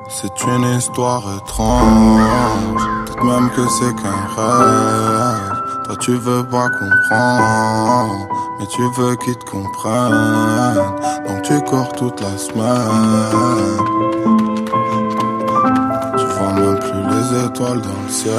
C'est une histoire étrange, peut-être même que c'est qu'un rêve. Toi tu veux pas comprendre, mais tu veux qu'ils te comprennent. Donc tu cours toute la semaine. Tu vois même plus les étoiles dans le ciel.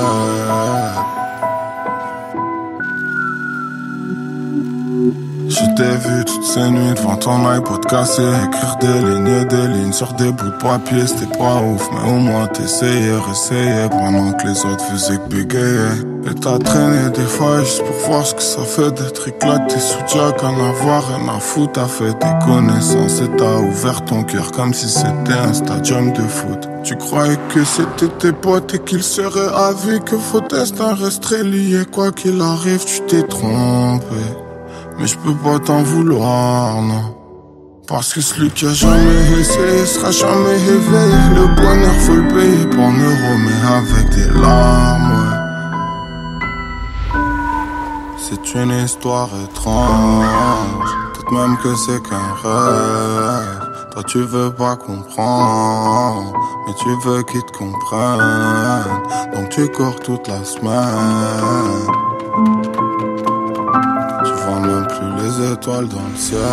Je t'ai vu toutes ces nuits devant ton iPod cassé, écrire des lignes et des lignes sur des bouts de papier. C'était pas ouf, mais au moins t'essayais, réessayais pendant que les autres faisaient que bégayer. Et t'as traîné des fois juste pour voir ce que ça fait d'être éclaté sous Jack, en avoir rien à foutre. T'as fait tes connaissances et t'as ouvert ton cœur comme si c'était un stadium de foot. Tu croyais que c'était tes potes et qu'ils seraient à vie, que vos destins resteraient liés. Quoi qu'il arrive, tu t'es trompé. Mais je peux pas t'en vouloir, non. Parce que celui qui a jamais essayé sera jamais éveillé. Le bonheur faut le payer pas en euros mais avec des larmes, ouais. C'est une histoire étrange, peut-être même que c'est qu'un rêve. Toi tu veux pas comprendre, mais tu veux qu'ils te comprennent. Donc tu cours toute la semaine. Tu vois même plus les étoiles dans le ciel.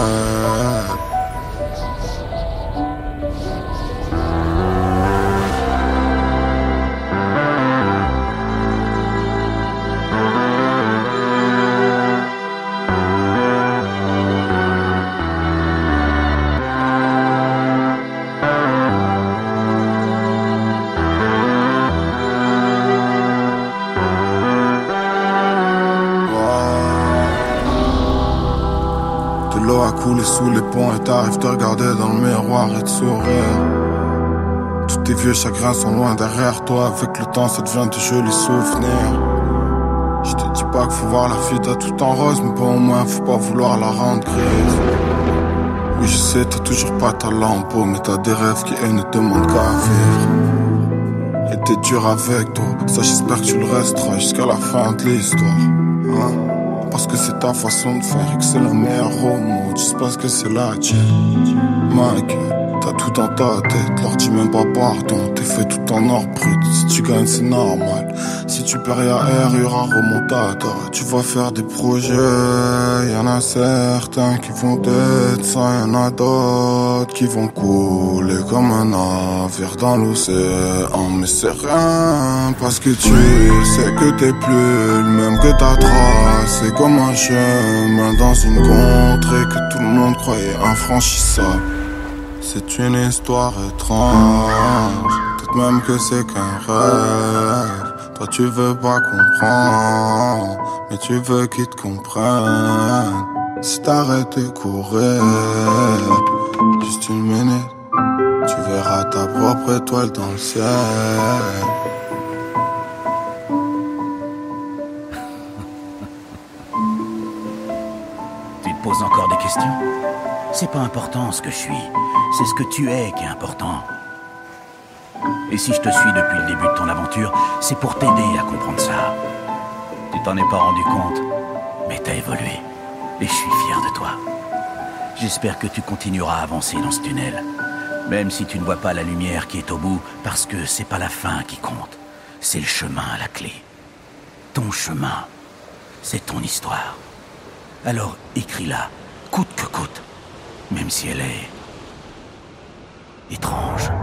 L'eau a coulé sous les ponts et t'arrives te regarder dans le miroir et te sourire. Tous tes vieux chagrins sont loin derrière toi. Avec le temps ça devient de jolis souvenirs. Je te dis pas qu'il faut voir la vie t'as tout en rose, mais pas au moins faut pas vouloir la rendre grise. Oui je sais t'as toujours pas ta lampe, mais t'as des rêves qui eux ne demandent qu'à vivre. Et t'es dur avec toi, ça j'espère que tu le resteras jusqu'à la fin de l'histoire, hein? Parce que c'est ta façon de faire et que c'est la meilleure au monde. Juste parce que c'est la tienne. Mike, t'as tout dans ta tête. Leur dis même pas pardon. T'es fait tout en or brut. Si tu gagnes c'est normal. Si tu perds y'a R, y'aura remontada. Tu vas faire des projets. Y'en a certains qui vont être ça. Y'en a d'autres qui vont couler comme un navire dans l'océan. Mais c'est rien parce que tu sais que t'es plus le même que ta trace. C'est comme un chemin dans une contrée que tout le monde croyait infranchissable. C'est une histoire étrange, peut-être même que c'est qu'un rêve. Toi tu veux pas comprendre, mais tu veux qu'ils te comprennent. Si t'arrêtes de courir, juste une minute, tu verras ta propre étoile dans le ciel. Tu te poses encore des questions? C'est pas important ce que je suis, c'est ce que tu es qui est important. Et si je te suis depuis le début de ton aventure, c'est pour t'aider à comprendre ça. Tu t'en es pas rendu compte, mais t'as évolué. Et je suis fier de toi. J'espère que tu continueras à avancer dans ce tunnel, même si tu ne vois pas la lumière qui est au bout, parce que c'est pas la fin qui compte, c'est le chemin à la clé. Ton chemin, c'est ton histoire. Alors écris-la, coûte que coûte, même si elle est étrange.